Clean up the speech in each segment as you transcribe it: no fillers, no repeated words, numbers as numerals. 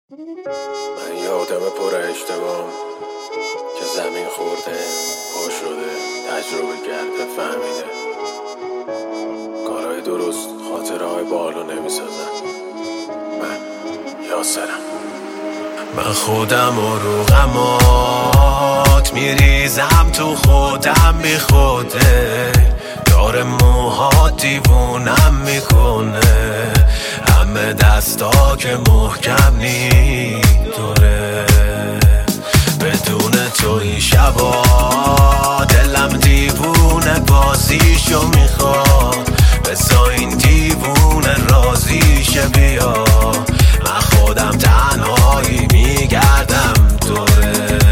من یه آدم پر اشتباهم که زمین خورده، پا شده، تجربه کرده، فهمیده کارهای درست خاطرهای بالو نمیسازن. من یاسرم. من خودم رو غمات میریزم تو خودم بی خوده، داره موها دیوونم میکنه، همه دستا که محکم نی دوره. بدون تو این شبا دلم دیوونه بازیشو میخواد، بسا این دیوونه رازیشه بیا. من خودم تنهایی میگردم دورت،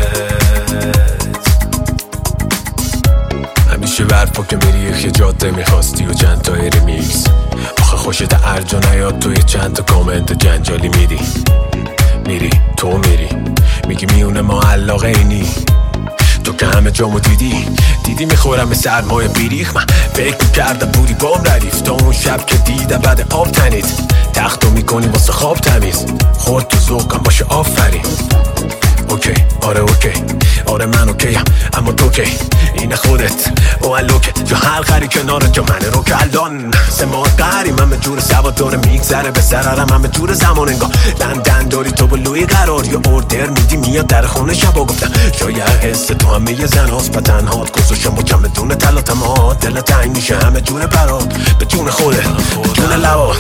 همیشه برفا که میری یه جاده میخواستی و چند تا ریمیکس. آخه خوشت ارجا نیاد توی چند تا کامنت جنجالی میری تو میگی میونه ما علاقه اینی. تو که همه جامو دیدی میخورم سرمایه بیریخ. من فکر میکردم بودی بام ردیف تا اون شب که دیدم بعد آب تنید تختو میکنی واسه خواب تمیز. خورد تو ذوقم باشه آفرین. اوکی آره من اوکیم، اما تو کی این خودت او الوکه جو هر خری کنار جا من رو کلدان. سه ماه قهری من به جور سواد داره میگذره به سرارم، من به جور زمان انگاه دن داری تو بلوی قرار یا اوردر میدی میاد در خونه شبا. گفتم شاید حس تو همه یه زن هاست و تنهات گذاشم با کم بدون تلاتمات. دل تنگ میشه همه جور برات به جون خودت به جون لبات.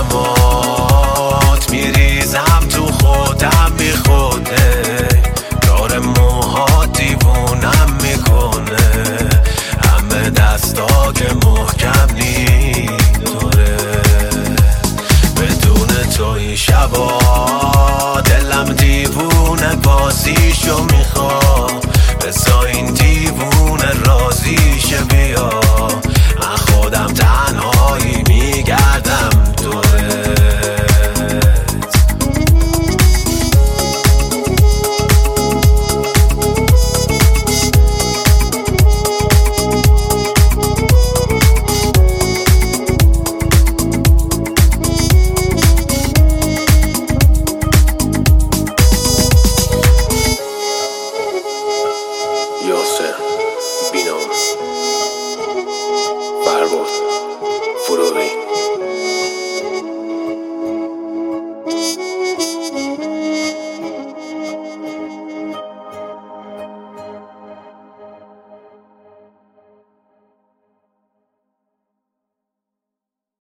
غمات میریزم تو خودم بی خوده، داره موها دیوونم میکنه، همه دستا که محکم نی دوره. بدون تو این شبا